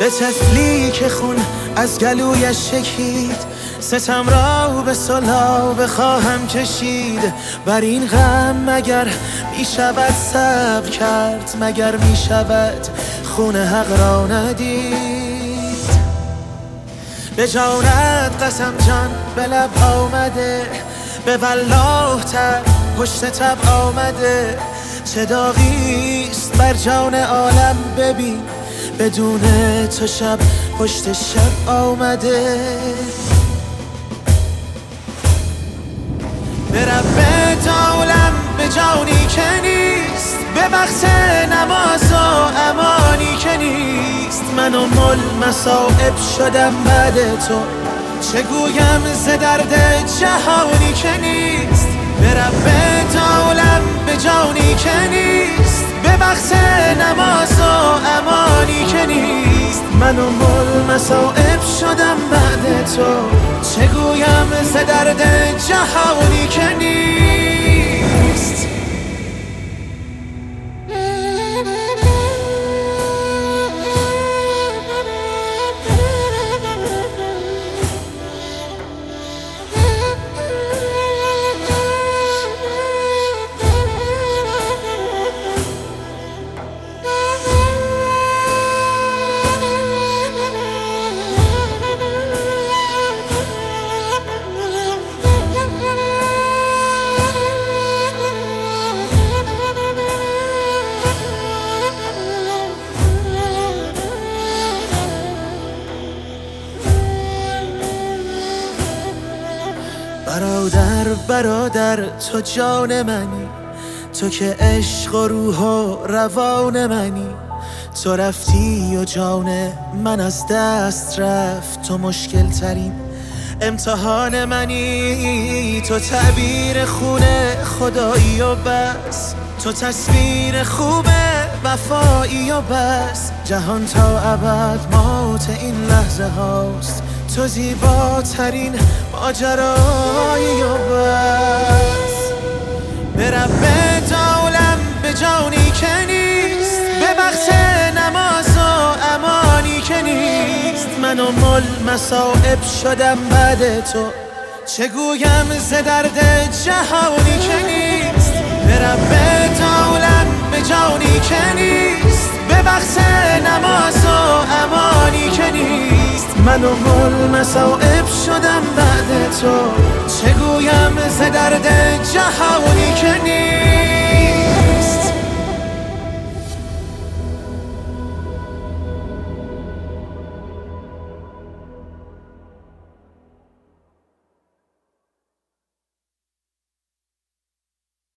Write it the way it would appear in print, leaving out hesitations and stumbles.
به طفلی که خون از گلویش شکید، ستم را به صلح بخواهم کشید. بر این غم مگر می شود صبر کرد؟ مگر می شود خون حق را ندید؟ به جانت قسم جان به لب آمده، به والله تب پشت تب آمده. چه داغیست بر جان عالم ببین، بدون تو شب پشت شب آمده. به رب عالم به جانی که نیست، به وقت نماز و امانی که نیست. من و مل مصائب شدم بعد تو، چه گویم ز درد جهانی که نیست. به رب عالم به جانی که نیست، به وقت نماز و امانی که نیست. من و مل مصائب شدم بعد تو، چه گویم ز درد جهانی که نیست. برادر تو جان منی، تو که عشق و روح و روان منی. تو رفتی و جان من از دست رفت، تو مشکل ترین امتحان منی. تو تعبیر خون خدایی و بس، تو تصویر خوب وفایی و بس. جهان تا ابد موت این لحظه هاست، تو زیباترین ماجرایی و بس. به رب عالم به جانی که نیست، به وقت نماز و امانی که نیست. من و مل مصائب شدم بعد تو، چه گویم ز درد جهانی که نیست. به رب عالم به جانی که نیست، به وقت نماز و امانی که نیست. من و مل مصائب شدم بعد تو، چه گویم ز درد جهانی که نیست.